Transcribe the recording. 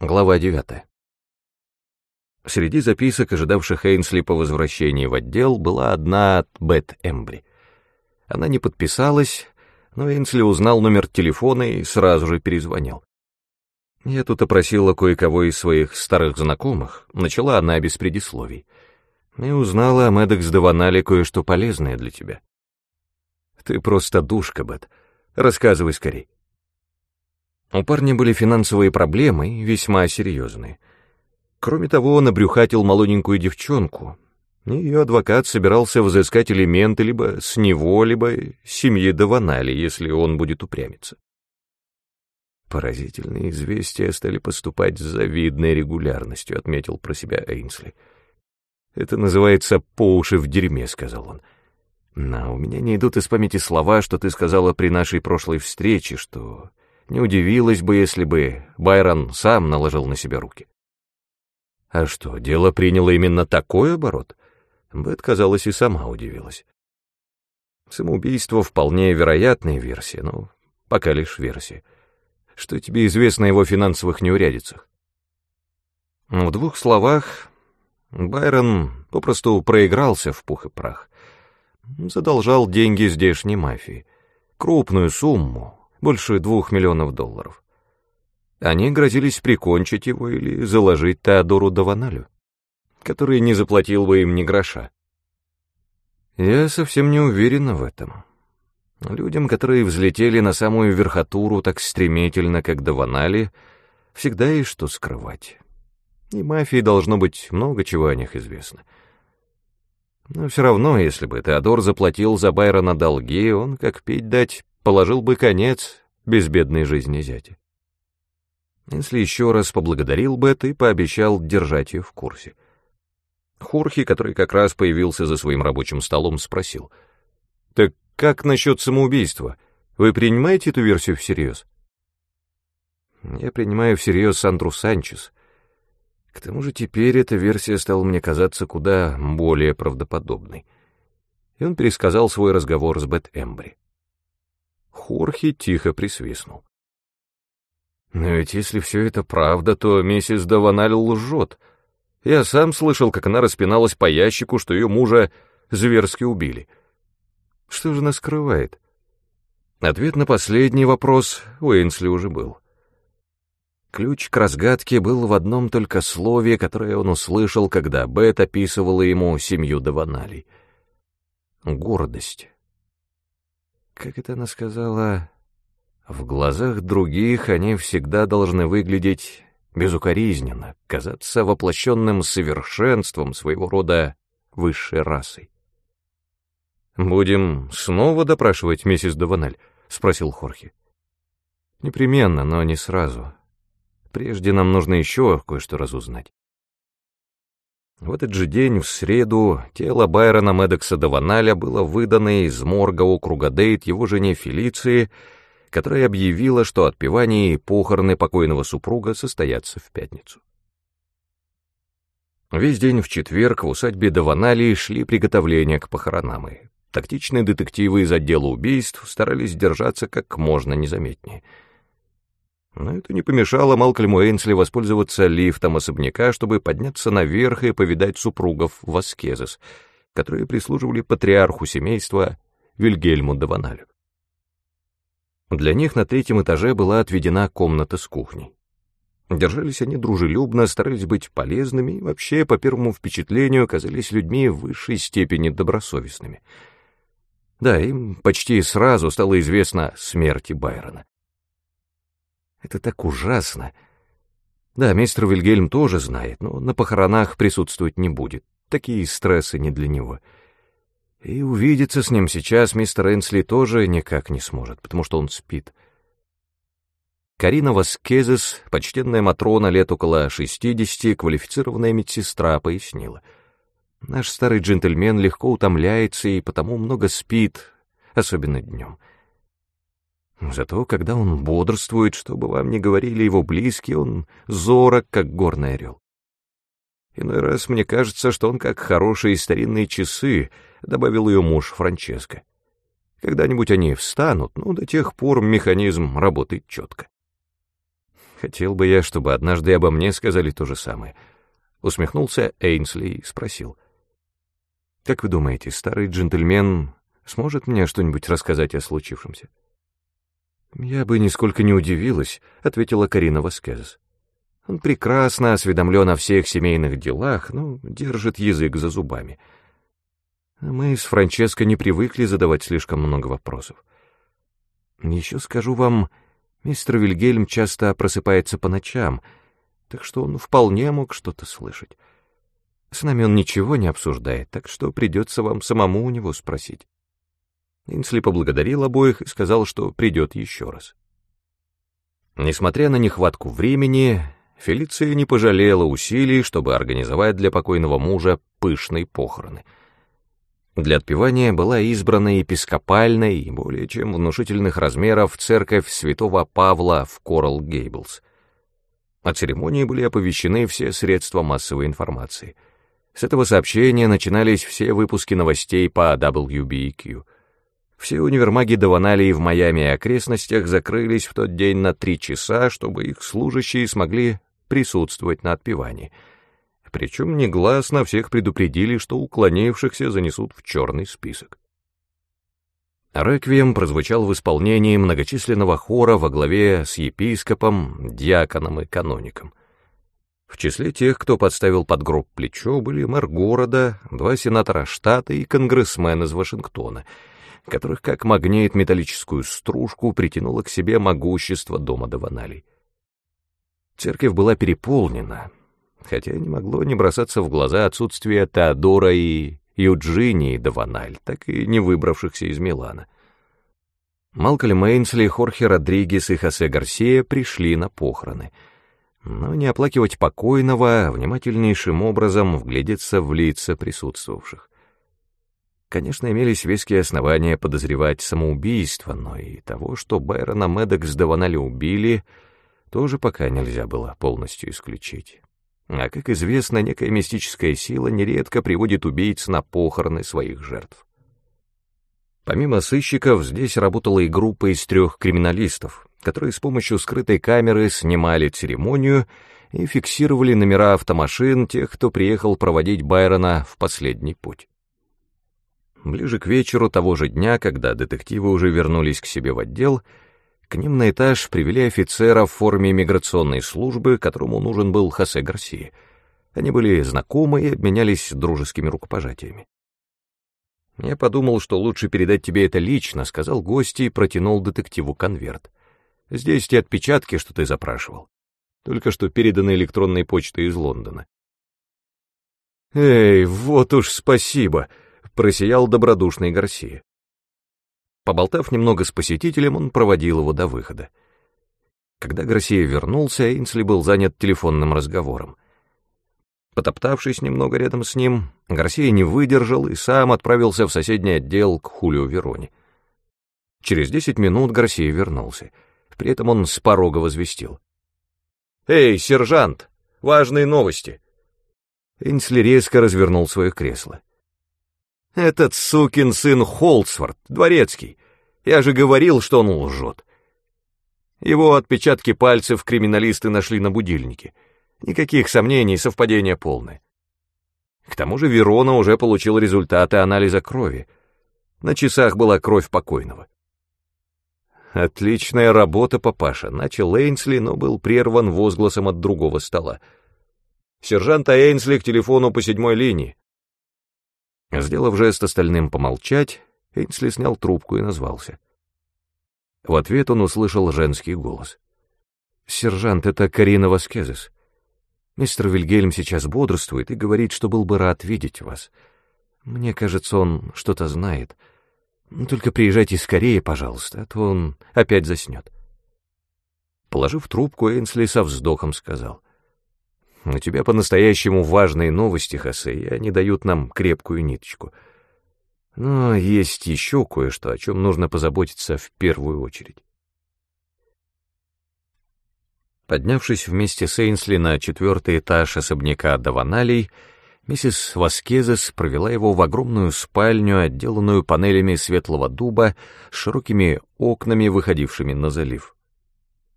Глава 9. Среди записок, ожидавших Эйнсли по возвращении в отдел, была одна от Бет Эмбри. Она не подписалась, но Эйнсли узнал номер телефона и сразу же перезвонил. «Я тут опросила кое-кого из своих старых знакомых», — начала она без предисловий, «и узнала о Мэддокс Даванале кое-что полезное для тебя». «Ты просто душка, Бет. Рассказывай скорей». У парня были финансовые проблемы, весьма серьезные. Кроме того, он обрюхатил молоденькую девчонку, и ее адвокат собирался взыскать элементы либо с него, либо семьи Даванали, если он будет упрямиться. «Поразительные известия стали поступать с завидной регулярностью», — отметил про себя Эйнсли. «Это называется «по уши в дерьме», — сказал он. «Но у меня не идут из памяти слова, что ты сказала при нашей прошлой встрече, что не удивилась бы, если бы Байрон сам наложил на себя руки». А что, дело приняло именно такой оборот? Бет, казалось, и сама удивилась. Самоубийство — вполне вероятная версия, но пока лишь версия. Что тебе известно о его финансовых неурядицах? В двух словах, Байрон попросту проигрался в пух и прах. Задолжал деньги здешней мафии. Крупную сумму, больше $2 миллионов. Они грозились прикончить его или заложить Теодору Даваналю, который не заплатил бы им ни гроша. Я совсем не уверена в этом. Людям, которые взлетели на самую верхотуру так стремительно, как Даванали, всегда есть что скрывать. И мафии должно быть много чего о них известно. Но все равно, если бы Теодор заплатил за Байрона долги, он, как пить дать, положил бы конец безбедной жизни зятя. Если еще раз поблагодарил Бет и пообещал держать ее в курсе. Хорхе, который как раз появился за своим рабочим столом, спросил: «Так как насчет самоубийства? Вы принимаете эту версию всерьез?» «Я принимаю всерьез Сандру Санчес. К тому же теперь эта версия стала мне казаться куда более правдоподобной». И он пересказал свой разговор с Бет Эмбри. Хорхе тихо присвистнул. «Но ведь если все это правда, то миссис Даваналь лжет. Я сам слышал, как она распиналась по ящику, что ее мужа зверски убили. Что же она скрывает?» Ответ на последний вопрос у Эйнсли уже был. Ключ к разгадке был в одном только слове, которое он услышал, когда Бет описывала ему семью Даваналей. Гордость. Как это она сказала? В глазах других они всегда должны выглядеть безукоризненно, казаться воплощенным совершенством, своего рода высшей расой. «Будем снова допрашивать миссис Даваналь?» — спросил Хорхе. «Непременно, но не сразу. Прежде нам нужно еще кое-что разузнать». В этот же день, в среду, тело Байрона Мэддокса Даваналя было выдано из морга округа Дейт его жене Фелиции, которая объявила, что отпевание и похороны покойного супруга состоятся в пятницу. Весь день в четверг в усадьбе Даваналей шли приготовления к похоронам, и тактичные детективы из отдела убийств старались держаться как можно незаметнее. Но это не помешало Малкольму Эйнсли воспользоваться лифтом особняка, чтобы подняться наверх и повидать супругов Васкезес, которые прислуживали патриарху семейства Вильгельму Даваналю. Для них на 3-м этаже была отведена комната с кухней. Держались они дружелюбно, старались быть полезными и вообще, по первому впечатлению, казались людьми в высшей степени добросовестными. Да, им почти сразу стало известно о смерти Байрона. Это так ужасно. Да, мистер Вильгельм тоже знает, но на похоронах присутствовать не будет. Такие стрессы не для него. И увидеться с ним сейчас мистер Эйнсли тоже никак не сможет, потому что он спит. Карина Васкезес, почтенная матрона лет около 60, квалифицированная медсестра, пояснила: «Наш старый джентльмен легко утомляется и потому много спит, особенно днем. Зато, когда он бодрствует, что бы вам ни говорили его близкие, он зорок, как горный орел. Иной раз мне кажется, что он как хорошие старинные часы», — добавил ее муж Франческо. «Когда-нибудь они встанут, но до тех пор механизм работает четко». Хотел бы я, чтобы однажды обо мне сказали то же самое. Усмехнулся Эйнсли и спросил. Как вы думаете, старый джентльмен сможет мне что-нибудь рассказать о случившемся? Я бы нисколько не удивилась, ответила Карина Васкезес. Он прекрасно осведомлен о всех семейных делах, но держит язык за зубами. Мы с Франческо не привыкли задавать слишком много вопросов. Еще скажу вам, мистер Вильгельм часто просыпается по ночам, так что он вполне мог что-то слышать. С нами он ничего не обсуждает, так что придется вам самому у него спросить. Инсли поблагодарил обоих и сказал, что придет еще раз. Несмотря на нехватку времени, Фелиция не пожалела усилий, чтобы организовать для покойного мужа пышные похороны. Для отпевания была избрана епископальная и более чем внушительных размеров церковь святого Павла в Коралл-Гейблс. О церемонии были оповещены все средства массовой информации. С этого сообщения начинались все выпуски новостей по WBEQ. Все универмаги Даваналии в Майами и окрестностях закрылись в тот день на 3 часа, чтобы их служащие смогли присутствовать на отпевании. Причем негласно всех предупредили, что уклонившихся занесут в черный список. Реквием прозвучал в исполнении многочисленного хора во главе с епископом, диаконом и каноником. В числе тех, кто подставил под гроб плечо, были мэр города, 2 сенатора штата и конгрессмен из Вашингтона, которых как магнит металлическую стружку притянуло к себе могущество дома Даваналей. Церковь была переполнена, хотя не могло не бросаться в глаза отсутствие Теодора и Юджинии Даваналь, так и не выбравшихся из Милана. Малкольм Эйнсли, Хорхе Родригес и Хосе Гарсия пришли на похороны, но не оплакивать покойного, а внимательнейшим образом вглядеться в лица присутствовавших. Конечно, имелись веские основания подозревать самоубийство, но и того, что Байрона Медекс Даваналя убили, тоже пока нельзя было полностью исключить. А, как известно, некая мистическая сила нередко приводит убийц на похороны своих жертв. Помимо сыщиков, здесь работала и группа из 3 криминалистов, которые с помощью скрытой камеры снимали церемонию и фиксировали номера автомашин тех, кто приехал проводить Байрона в последний путь. Ближе к вечеру того же дня, когда детективы уже вернулись к себе в отдел, к ним на этаж привели офицера в форме миграционной службы, которому нужен был Хосе Гарсия. Они были знакомы и обменялись дружескими рукопожатиями. «Я подумал, что лучше передать тебе это лично», — сказал гость и протянул детективу конверт. «Здесь те отпечатки, что ты запрашивал. Только что переданы электронной почтой из Лондона». «Эй, вот уж спасибо», — просиял добродушный Гарсия. Поболтав немного с посетителем, он проводил его до выхода. Когда Гарсия вернулся, Эйнсли был занят телефонным разговором. Потоптавшись немного рядом с ним, Гарсия не выдержал и сам отправился в соседний отдел к Хулио Вероне. Через 10 минут Гарсия вернулся. При этом он с порога возвестил: «Эй, сержант, важные новости!» Эйнсли резко развернул свое кресло. «Этот сукин сын Холдсворт, дворецкий. Я же говорил, что он лжет. Его отпечатки пальцев криминалисты нашли на будильнике. Никаких сомнений, совпадение полное. К тому же Верона уже получил результаты анализа крови. На часах была кровь покойного». «Отличная работа, папаша», — начал Эйнсли, но был прерван возгласом от другого стола. «Сержанта Эйнсли к телефону по 7-й линии». Сделав жест остальным помолчать, Эйнсли снял трубку и назвался. В ответ он услышал женский голос. «Сержант, это Карина Васкезес. Мистер Вильгельм сейчас бодрствует и говорит, что был бы рад видеть вас. Мне кажется, он что-то знает. Только приезжайте скорее, пожалуйста, а то он опять заснет». Положив трубку, Эйнсли со вздохом сказал: «У тебя по-настоящему важные новости, Хосе, и они дают нам крепкую ниточку. Но есть еще кое-что, о чем нужно позаботиться в первую очередь». Поднявшись вместе с Эйнсли на 4-й этаж особняка Даваналей, миссис Васкезес провела его в огромную спальню, отделанную панелями светлого дуба с широкими окнами, выходившими на залив.